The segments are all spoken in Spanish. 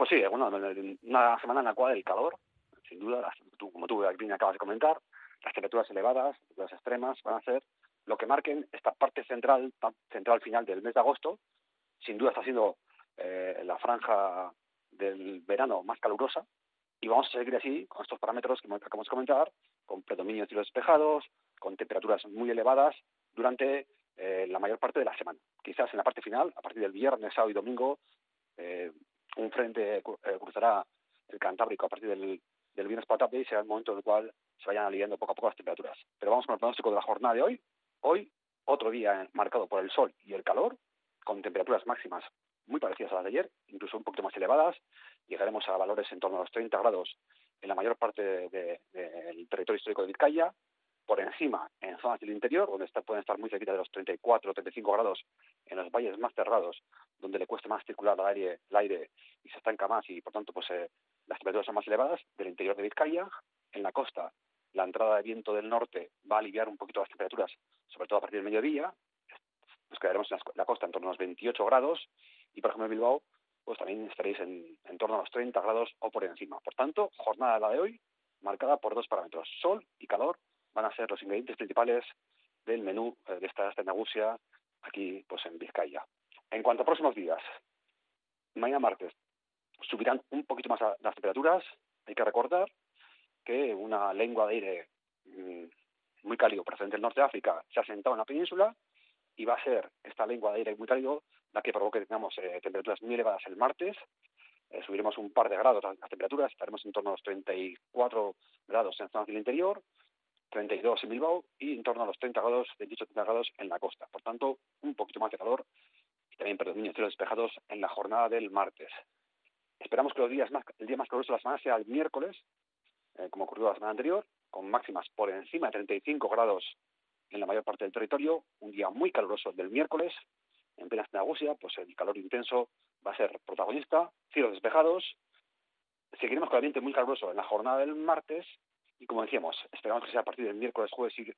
Pues sí, bueno, una semana en la cual el calor, sin duda, como tú bien acabas de comentar, las temperaturas elevadas, las extremas, van a ser lo que marquen esta parte central, central final del mes de agosto. Sin duda está siendo la franja del verano más calurosa y vamos a seguir así con estos parámetros que acabamos de comentar, con predominio de cielos despejados, con temperaturas muy elevadas durante la mayor parte de la semana. Quizás en la parte final, a partir del viernes, sábado y domingo, eh, un frente cruzará el Cantábrico a partir del viernes por la tarde y será el momento en el cual se vayan aliviando poco a poco las temperaturas. Pero vamos con el pronóstico de la jornada de hoy. Hoy, otro día marcado por el sol y el calor, con temperaturas máximas muy parecidas a las de ayer, incluso un poquito más elevadas. Llegaremos a valores en torno a los 30 grados en la mayor parte del territorio histórico de Vizcaya. Por encima, en zonas del interior, donde pueden estar muy cerquita de los 34 o 35 grados, en los valles más cerrados, donde le cuesta más circular el aire y se estanca más y, por tanto, pues las temperaturas son más elevadas. Del interior de Vizcaya, en la costa, la entrada de viento del norte va a aliviar un poquito las temperaturas, sobre todo a partir del mediodía. Nos quedaremos en la costa en torno a los 28 grados y, por ejemplo, en Bilbao, pues también estaréis en torno a los 30 grados o por encima. Por tanto, jornada la de hoy marcada por dos parámetros: sol y calor van a ser los ingredientes principales del menú de esta Nagusia aquí pues en Vizcaya. En cuanto a próximos días, mañana martes subirán un poquito más las temperaturas. Hay que recordar que una lengua de aire muy cálido procedente del norte de África se ha asentado en la península y va a ser esta lengua de aire muy cálido la que provoque que tengamos temperaturas muy elevadas el martes. Subiremos un par de grados las temperaturas, estaremos en torno a los 34 grados en zonas del interior, 32 en Bilbao y en torno a los 30 grados, 28-30 grados en la costa. Por tanto, un poquito más de calor y también predominio de cielos despejados en la jornada del martes. Esperamos que el día más caluroso de la semana sea el miércoles, como ocurrió la semana anterior, con máximas por encima de 35 grados en la mayor parte del territorio. Un día muy caluroso del miércoles, en plena Nagusia, pues el calor intenso va a ser protagonista, cielos despejados. Seguiremos con el ambiente muy caluroso en la jornada del martes y, como decíamos, esperamos que sea a partir del miércoles, jueves y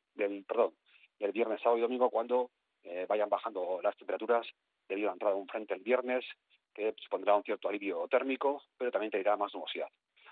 del viernes, sábado y domingo cuando vayan bajando las temperaturas debido a la entrada de un frente el viernes que supondrá un cierto alivio térmico, pero también traerá más nubosidad.